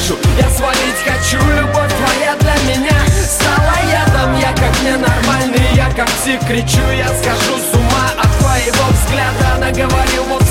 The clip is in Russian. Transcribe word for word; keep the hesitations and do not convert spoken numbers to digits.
вижу, я свалить хочу. Любовь твоя для меня стала ядом. Я как ненормальный, я как псих кричу. Я схожу с ума от твоего взгляда. Она говорил, вот